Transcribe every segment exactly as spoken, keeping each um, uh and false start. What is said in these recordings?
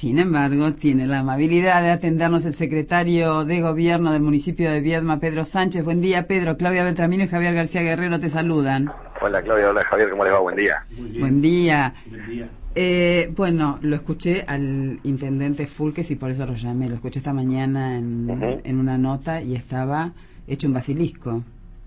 Sin embargo, tiene la amabilidad de atendernos el secretario de Gobierno del municipio de Viedma, Pedro Sánchez. Buen día, Pedro. Claudia Beltramino y Javier García Guerrero te saludan. Hola, Claudia. Hola, Javier. ¿Cómo les va? Buen día. Buen día. Buen día. Eh, bueno, lo escuché al intendente Fulques y por eso lo llamé. Lo escuché esta mañana en, uh-huh. en una nota y estaba hecho un basilisco.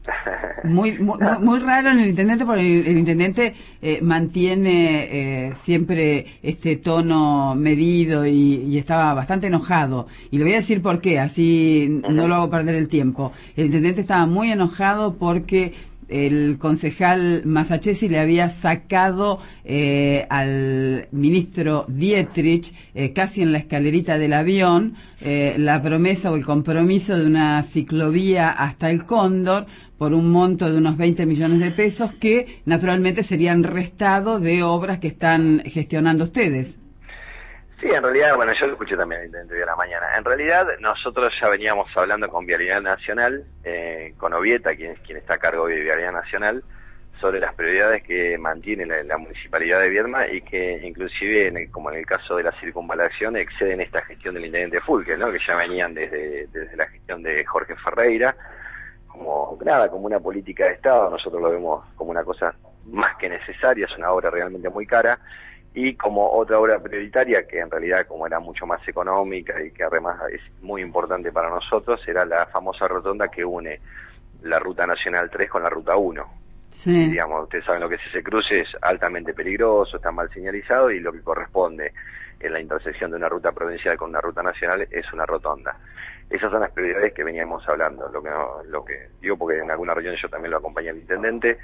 Muy, muy, muy, muy raro en el intendente, porque el, el intendente eh, mantiene eh, siempre este tono medido y, y estaba bastante enojado. Y le voy a decir por qué, así no lo hago perder el tiempo. El intendente estaba muy enojado porque el concejal Masachesi le había sacado eh, al ministro Dietrich, eh, casi en la escalerita del avión, eh, la promesa o el compromiso de una ciclovía hasta el Cóndor por un monto de unos veinte millones de pesos que naturalmente serían restados de obras que están gestionando ustedes. Sí, en realidad, bueno, yo lo escuché también el intendente de la mañana. En realidad, nosotros ya veníamos hablando con Vialidad Nacional, eh, con Ovieta, quien, quien está a cargo de Vialidad Nacional, sobre las prioridades que mantiene la, la Municipalidad de Viedma y que inclusive, en el, como en el caso de la circunvalación, exceden esta gestión del intendente Fulques, ¿no? Que ya venían desde, desde la gestión de Jorge Ferreira, como nada, como una política de Estado. Nosotros lo vemos como una cosa más que necesaria, es una obra realmente muy cara, y como otra obra prioritaria que en realidad como era mucho más económica y que además es muy importante para nosotros, era la famosa rotonda que une la Ruta Nacional tres con la Ruta uno. Sí. Y, digamos, ustedes saben lo que es ese cruce, es altamente peligroso, está mal señalizado y lo que corresponde en la intersección de una ruta provincial con una ruta nacional es una rotonda. Esas son las prioridades que veníamos hablando, lo que, no, lo que digo porque en alguna reunión yo también lo acompañé al intendente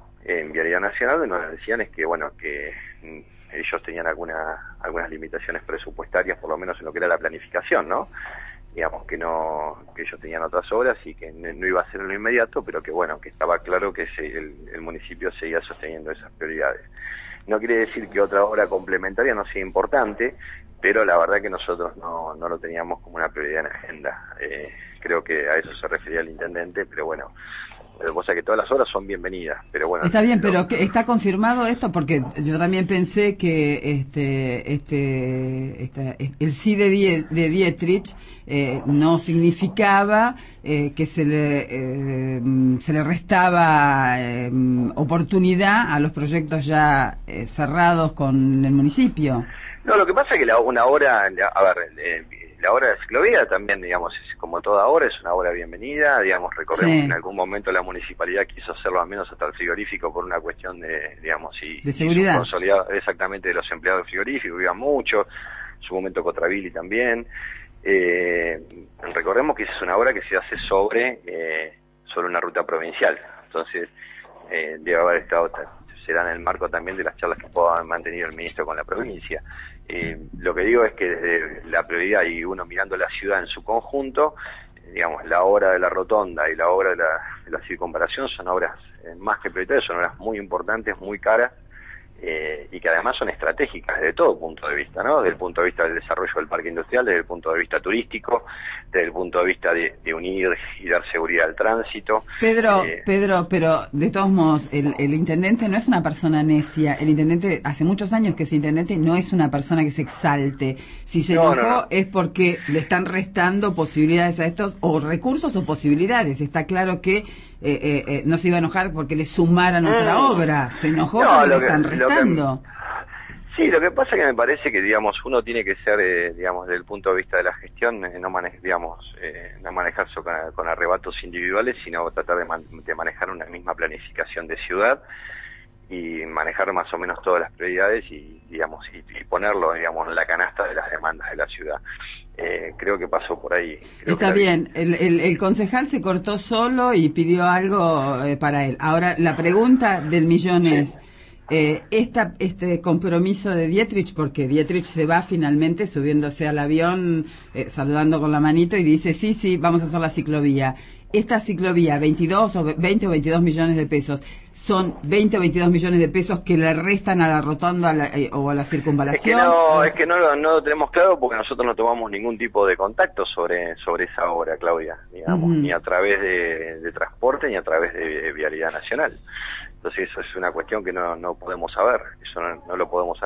en Vialidad Nacional, y nos decían es que, bueno, que ellos tenían alguna, algunas limitaciones presupuestarias, por lo menos en lo que era la planificación, ¿no? Digamos que no, que ellos tenían otras obras y que no, no iba a ser en lo inmediato, pero que bueno, que estaba claro que se, el, el municipio seguía sosteniendo esas prioridades. No quiere decir que otra obra complementaria no sea importante, pero la verdad que nosotros no, no lo teníamos como una prioridad en la agenda. Eh, creo que a eso se refería el intendente, pero bueno, lo que pasa es que todas las obras son bienvenidas, pero bueno. Está bien, lo... pero ¿está confirmado esto? Porque yo también pensé que este, este, este el sí de, Die, de Dietrich eh, no significaba eh, que se le eh, se le restaba eh, oportunidad a los proyectos ya eh, cerrados con el municipio. No, lo que pasa es que la, una obra, a ver, eh, la obra de ciclovía también, digamos, es como toda obra, es una obra bienvenida, digamos, recordemos sí. que en algún momento la municipalidad quiso hacerlo al menos hasta el frigorífico por una cuestión de, digamos, y, de seguridad. Y consolidado exactamente de los empleados del frigorífico, iban mucho, en su momento Cotravili también. Eh, recordemos que es una obra que se hace sobre, eh, sobre una ruta provincial, entonces eh, debe haber estado, será en el marco también de las charlas que pueda haber mantenido el ministro con la provincia. Eh, lo que digo es que desde la prioridad y uno mirando la ciudad en su conjunto, eh, digamos, la obra de la rotonda y la obra de la, de la circunvalación son obras eh, más que prioritarias, son obras muy importantes, muy caras, eh, y que además son estratégicas desde todo punto de vista, ¿no? Desde el punto de vista del desarrollo del parque industrial, desde el punto de vista turístico, desde el punto de vista de, de unir y dar seguridad al tránsito. Pedro, eh, Pedro, pero de todos modos, el, el intendente no es una persona necia. El intendente, hace muchos años que es intendente, y no es una persona que se exalte. Si se no, enojó no, no. es porque le están restando posibilidades a estos, o recursos o posibilidades. Está claro que eh, eh, eh, no se iba a enojar porque le sumaran mm. otra obra. Se enojó no, porque le que, están restando. Que, sí, lo que pasa es que me parece que, digamos, uno tiene que ser, eh, digamos, desde el punto de vista de la gestión, eh, no, mane digamos, eh, no manejarse con, con arrebatos individuales, sino tratar de, man de manejar una misma planificación de ciudad y manejar más o menos todas las prioridades y, digamos, y, y ponerlo, digamos, en la canasta de las demandas de la ciudad. Eh, creo que pasó por ahí. Creo Está que bien, el, el, el concejal se cortó solo y pidió algo eh, para él. Ahora, la pregunta del millón es... Sí. Eh, esta, este compromiso de Dietrich, porque Dietrich se va finalmente subiéndose al avión, eh, saludando con la manito y dice, sí, sí, vamos a hacer la ciclovía. Esta ciclovía, veintidós o veinte o veintidós millones de pesos, ¿son veinte o veintidós millones de pesos que le restan a la rotonda a la, eh, o a la circunvalación? Es que no, es que no, lo, no lo tenemos claro porque nosotros no tomamos ningún tipo de contacto sobre sobre esa obra, Claudia, digamos, uh-huh. ni a través de, de transporte ni a través de, de Vialidad Nacional. Entonces eso es una cuestión que no, no podemos saber, eso no, no lo podemos saber.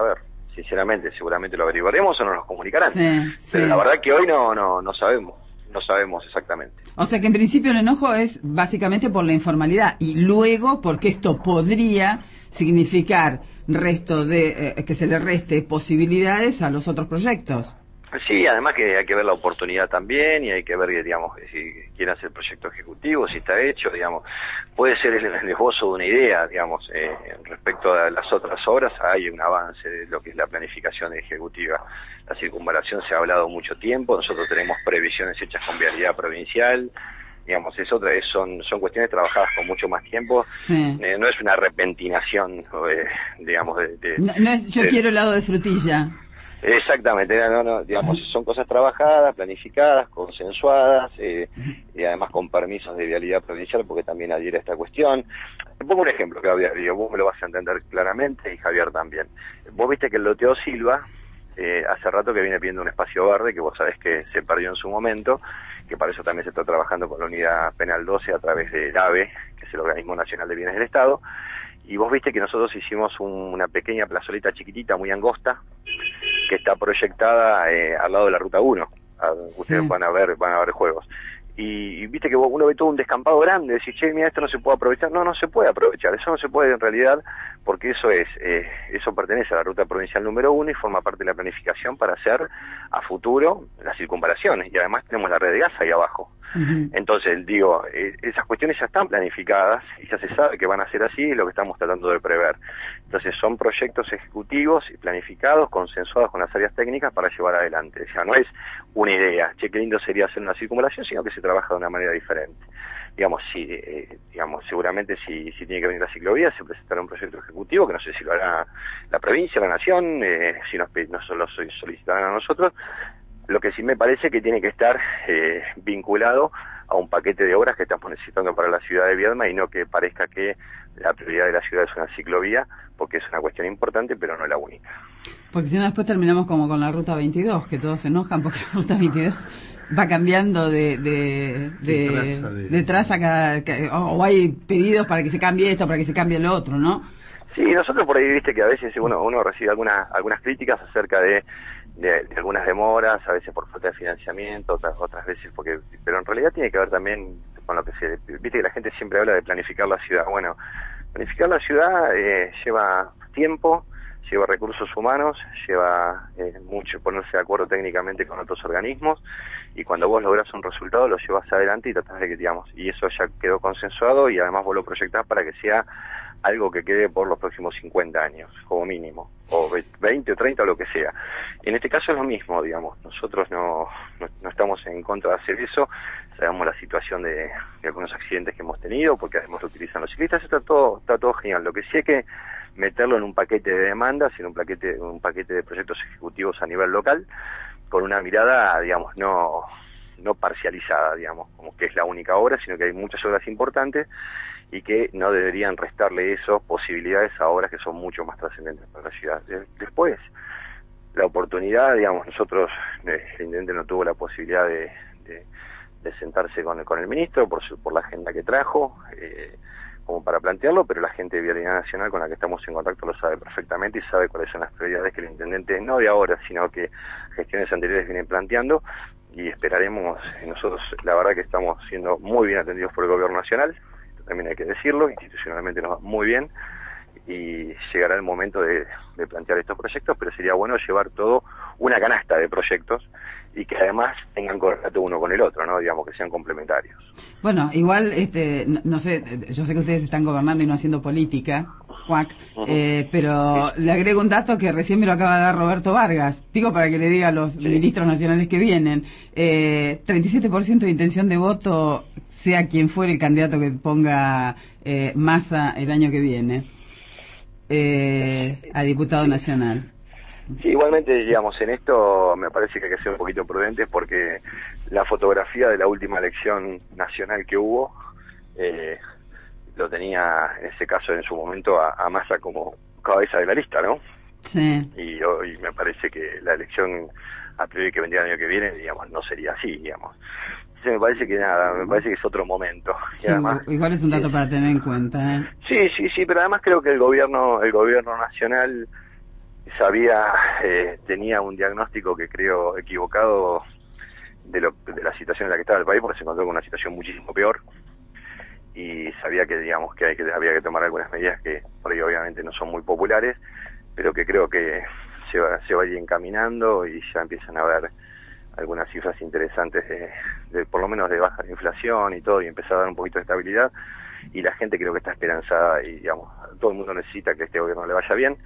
sinceramente, seguramente lo averiguaremos o nos lo comunicarán. Sí, pero sí. la verdad que hoy no, no, no sabemos, no sabemos exactamente. O sea que en principio el enojo es básicamente por la informalidad y luego porque esto podría significar resto de eh, que se le reste posibilidades a los otros proyectos. Sí, además que hay que ver la oportunidad también y hay que ver, digamos, si quiere hacer proyecto ejecutivo, si está hecho, digamos, puede ser el, el esbozo de una idea, digamos, eh, respecto a las otras obras hay un avance de lo que es la planificación ejecutiva. La circunvalación se ha hablado mucho tiempo, nosotros tenemos previsiones hechas con vialidad provincial, digamos, es otra, es, son, son cuestiones trabajadas con mucho más tiempo, Sí. eh, no es una repentinación, eh, digamos, de... de No, no es yo de, quiero helado de frutilla. Exactamente, no, no, digamos, son cosas trabajadas, planificadas, consensuadas, eh, y además con permisos de vialidad provincial, porque también adhiere a esta cuestión. Te pongo un ejemplo, Claudia, digo, vos me lo vas a entender claramente y Javier también. Vos viste que el loteo Silva, eh, hace rato que viene pidiendo un espacio verde, que vos sabés que se perdió en su momento, que para eso también se está trabajando con la Unidad Penal doce a través del AVE, que es el Organismo Nacional de Bienes del Estado, y vos viste que nosotros hicimos un, una pequeña plazoleta chiquitita, muy angosta, que está proyectada eh, al lado de la Ruta uno. A, ustedes Sí. van a ver van a ver juegos. Y, y viste que uno ve todo un descampado grande, decís, che, mira, esto no se puede aprovechar. No, no se puede aprovechar, eso no se puede en realidad, porque eso es eh, eso pertenece a la Ruta Provincial número uno y forma parte de la planificación para hacer a futuro las circunvalaciones. Y además tenemos la red de gas ahí abajo. Uh-huh. Entonces, digo, eh, esas cuestiones ya están planificadas y ya se sabe que van a ser así, es lo que estamos tratando de prever. Entonces, son proyectos ejecutivos y planificados, consensuados con las áreas técnicas para llevar adelante. O sea, no es una idea, che, qué lindo sería hacer una circunvalación, sino que se trabaja de una manera diferente. Digamos, si, eh, digamos, seguramente si, si tiene que venir la ciclovía, se presentará un proyecto ejecutivo, que no sé si lo hará la provincia, la nación, eh, si nos, nos lo solicitarán a nosotros. Lo que sí me parece que tiene que estar eh, vinculado a un paquete de obras que estamos necesitando para la ciudad de Viedma y no que parezca que la prioridad de la ciudad es una ciclovía, porque es una cuestión importante, pero no la única. Porque si no después terminamos como con la Ruta veintidós, que todos se enojan porque la Ruta veintidós va cambiando de de, de, de, traza, de... de traza cada, cada, o hay pedidos para que se cambie esto, para que se cambie lo otro, ¿no? Sí, nosotros por ahí, viste que a veces uno, uno recibe algunas algunas críticas acerca de De, de algunas demoras, a veces por falta de financiamiento, otras otras veces porque, pero en realidad tiene que ver también con lo que se, viste que la gente siempre habla de planificar la ciudad. Bueno, planificar la ciudad eh, lleva tiempo, lleva recursos humanos, lleva eh, mucho ponerse de acuerdo técnicamente con otros organismos, y cuando vos lográs un resultado lo llevas adelante y tratás de que, digamos, y eso ya quedó consensuado y además vos lo proyectás para que sea algo que quede por los próximos cincuenta años, como mínimo, o veinte o treinta o lo que sea. En este caso es lo mismo, digamos, nosotros no, no, no estamos en contra de hacer eso, sabemos la situación de, de algunos accidentes que hemos tenido, porque además lo utilizan los ciclistas, está todo, está todo genial. Lo que sí hay que meterlo en un paquete de demandas, en un paquete, un paquete de proyectos ejecutivos a nivel local, con una mirada, digamos, no, no parcializada, digamos, como que es la única obra, sino que hay muchas obras importantes y que no deberían restarle eso posibilidades a obras que son mucho más trascendentes para la ciudad. Después, la oportunidad, digamos, nosotros, el intendente no tuvo la posibilidad de, de, de sentarse con, con el ministro por, su, por la agenda que trajo, eh, como para plantearlo, pero la gente de Vialidad Nacional con la que estamos en contacto lo sabe perfectamente y sabe cuáles son las prioridades que el intendente, no de ahora, sino que gestiones anteriores vienen planteando, y esperaremos. Nosotros la verdad que estamos siendo muy bien atendidos por el gobierno nacional, también hay que decirlo, institucionalmente nos va muy bien, y llegará el momento de, de plantear estos proyectos, pero sería bueno llevar todo una canasta de proyectos y que además tengan correlato uno con el otro, ¿no? Digamos, que sean complementarios. Bueno, igual, este, no, no sé, yo sé que ustedes están gobernando y no haciendo política, Juac, uh-huh. eh, pero sí. Le agrego un dato que recién me lo acaba de dar Roberto Vargas, digo para que le diga a los sí. ministros nacionales que vienen, eh, treinta y siete por ciento de intención de voto, sea quien fuere el candidato que ponga eh, Massa el año que viene, eh, a diputado nacional. Sí, igualmente, digamos, en esto me parece que hay que ser un poquito prudentes porque la fotografía de la última elección nacional que hubo eh, lo tenía, en ese caso, en su momento, a, a Massa como cabeza de la lista, ¿no? Sí. Y hoy me parece que la elección a priori que vendría el año que viene, digamos, no sería así, digamos. Entonces me parece que nada, me parece que es otro momento. Sí, y además, igual es un dato es, para tener en cuenta, ¿eh? Sí, sí, sí, pero además creo que el gobierno, el gobierno nacional sabía, eh, tenía un diagnóstico que creo equivocado de, lo, de la situación en la que estaba el país, porque se encontró con una situación muchísimo peor, y sabía que, digamos, que, hay que había que tomar algunas medidas que por ahí obviamente no son muy populares, pero que creo que se va, se va a ir encaminando y ya empiezan a haber algunas cifras interesantes de, de por lo menos de baja de inflación y todo, y empezar a dar un poquito de estabilidad, y la gente creo que está esperanzada y, digamos, todo el mundo necesita que este gobierno le vaya bien,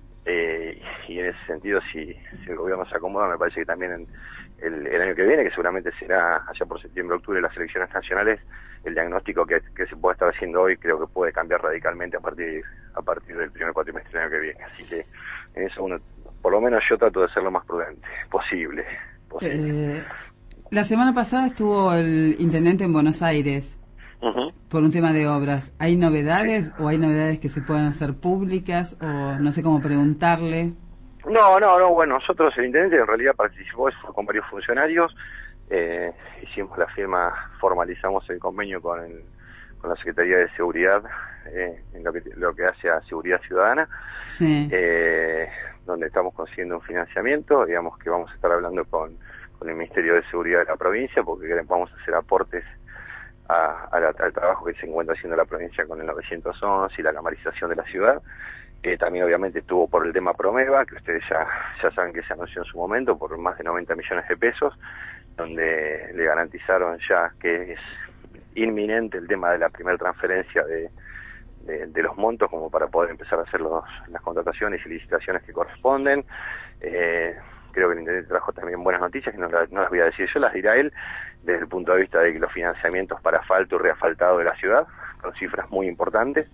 eh, y en ese sentido, si, si el gobierno se acomoda, me parece que también en el, el año que viene, que seguramente será allá por septiembre, octubre, las elecciones nacionales, el diagnóstico que, que se puede estar haciendo hoy creo que puede cambiar radicalmente a partir a partir del primer cuatrimestre del año que viene. Así que en eso uno, por lo menos yo trato de ser lo más prudente posible. posible. Eh, la semana pasada estuvo el intendente en Buenos Aires uh-huh. por un tema de obras. ¿Hay novedades sí. o hay novedades que se puedan hacer públicas o no sé cómo preguntarle? No, no, no, bueno, nosotros, el intendente en realidad participó con varios funcionarios. Eh, hicimos la firma, formalizamos el convenio con, el, con la Secretaría de Seguridad, eh, en lo que, lo que hace a Seguridad Ciudadana, sí. eh, donde estamos consiguiendo un financiamiento, digamos que vamos a estar hablando con, con el Ministerio de Seguridad de la provincia, porque vamos a hacer aportes a, a la, al trabajo que se encuentra haciendo la provincia con el novecientos once y la camarización de la ciudad. Eh, también obviamente estuvo por el tema Promeva, que ustedes ya, ya saben que se anunció en su momento, por más de noventa millones de pesos, donde le garantizaron ya que es inminente el tema de la primera transferencia de, de, de los montos como para poder empezar a hacer los, las contrataciones y licitaciones que corresponden. Eh, creo que el intendente trajo también buenas noticias, que no, la, no las voy a decir yo, las dirá él, desde el punto de vista de los financiamientos para asfalto y reasfaltado de la ciudad, con cifras muy importantes,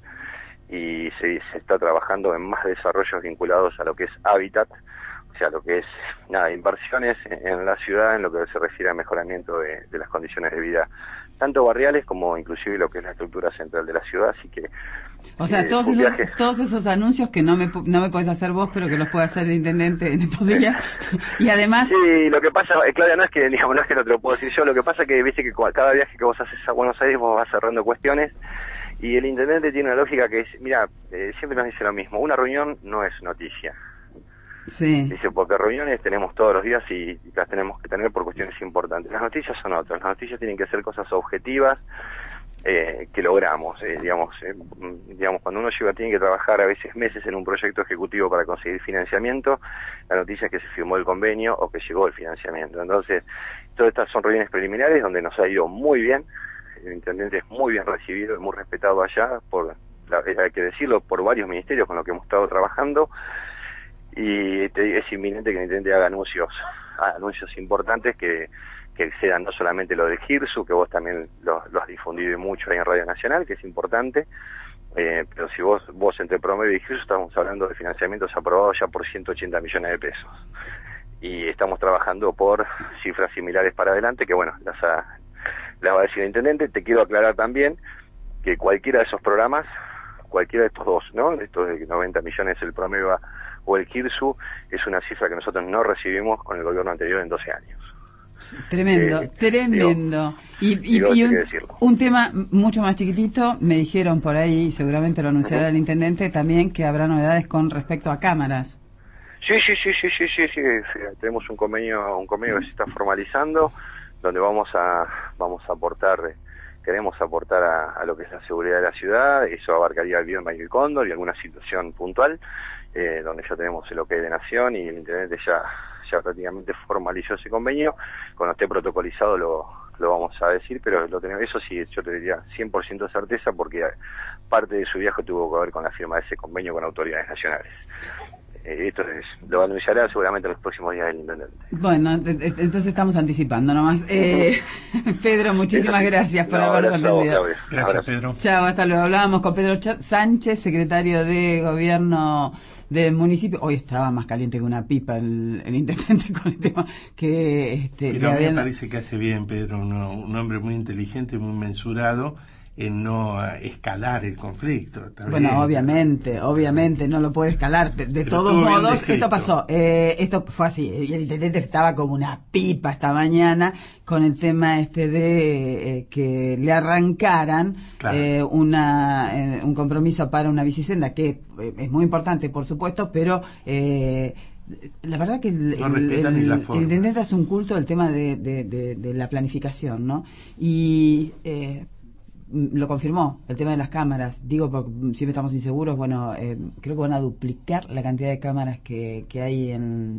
y se, se está trabajando en más desarrollos vinculados a lo que es hábitat, o sea, lo que es, nada, inversiones en, en la ciudad en lo que se refiere al mejoramiento de, de las condiciones de vida, tanto barriales como inclusive lo que es la estructura central de la ciudad, así que... O sea, eh, todos esos viaje... todos esos anuncios que no me no me podés hacer vos, pero que los puede hacer el intendente en estos días, y además... Sí, lo que pasa, Claudia, no es que, digamos, no es que no te lo puedo decir yo, lo que pasa es que, viste que cada viaje que vos haces a Buenos Aires vos vas cerrando cuestiones, y el intendente tiene una lógica que es, mira, eh, siempre nos dice lo mismo, una reunión no es noticia. Sí. Dice, porque reuniones tenemos todos los días y las tenemos que tener por cuestiones importantes. Las noticias son otras, las noticias tienen que ser cosas objetivas eh, que logramos. Eh, digamos, eh, digamos, cuando uno lleva, tiene que trabajar a veces meses en un proyecto ejecutivo para conseguir financiamiento, la noticia es que se firmó el convenio o que llegó el financiamiento. Entonces, todas estas son reuniones preliminares donde nos ha ido muy bien. El intendente es muy bien recibido y muy respetado allá, por la, hay que decirlo, por varios ministerios con los que hemos estado trabajando, y te, es inminente que el intendente haga anuncios anuncios importantes que, que excedan no solamente lo de Girsu, que vos también lo, lo has difundido mucho ahí en Radio Nacional, que es importante, eh, pero si vos vos entre Promedio y Girsu estamos hablando de financiamientos aprobados ya por ciento ochenta millones de pesos, y estamos trabajando por cifras similares para adelante, que bueno, las, ha, las va a decir el intendente. Te quiero aclarar también que cualquiera de esos programas, cualquiera de estos dos, ¿no? Estos de noventa millones el Promeva o el Girsu, es una cifra que nosotros no recibimos con el gobierno anterior en doce años. Tremendo, eh, tremendo. Digo, y y, digo, y un, un tema mucho más chiquitito, me dijeron por ahí, y seguramente lo anunciará uh-huh. el intendente también, que habrá novedades con respecto a cámaras. Sí, sí, sí, sí, sí, sí, sí, sí. Tenemos un convenio, un convenio que se está formalizando, donde vamos a, vamos a aportar, queremos aportar a, a lo que es la seguridad de la ciudad. Eso abarcaría el Bioma y el Cóndor y alguna situación puntual, eh, donde ya tenemos el OK de Nación y el intendente ya, ya prácticamente formalizó ese convenio. Cuando esté protocolizado lo, lo vamos a decir, pero lo tenemos, eso sí, yo te diría cien por ciento certeza, porque parte de su viaje tuvo que ver con la firma de ese convenio con autoridades nacionales. Eh, esto es, lo anunciará seguramente en los próximos días del intendente. Bueno, entonces estamos anticipando nomás. Eh, Pedro, muchísimas gracias por no, habernos atendido. Gracias, Pedro. Chao, hasta luego. Hablábamos con Pedro Sánchez, secretario de Gobierno del municipio. Hoy estaba más caliente que una pipa el, el intendente con el tema que... Este, Pero que a mí habían... me parece que hace bien, Pedro, un, un hombre muy inteligente, muy mensurado, en no escalar el conflicto. Bueno, bien, obviamente, pero... obviamente no lo puede escalar. De, de todos modos, esto pasó. Eh, esto fue así. Y el intendente estaba como una pipa esta mañana con el tema este de eh, que le arrancaran claro. eh, una eh, un compromiso para una bicisenda, que eh, es muy importante, por supuesto, pero... Eh, la verdad que el, no el, el, el intendente es un culto del tema de, de, de, de la planificación, ¿no? Y eh, lo confirmó, el tema de las cámaras. Digo, porque siempre estamos inseguros, bueno, eh, creo que van a duplicar la cantidad de cámaras que, que hay en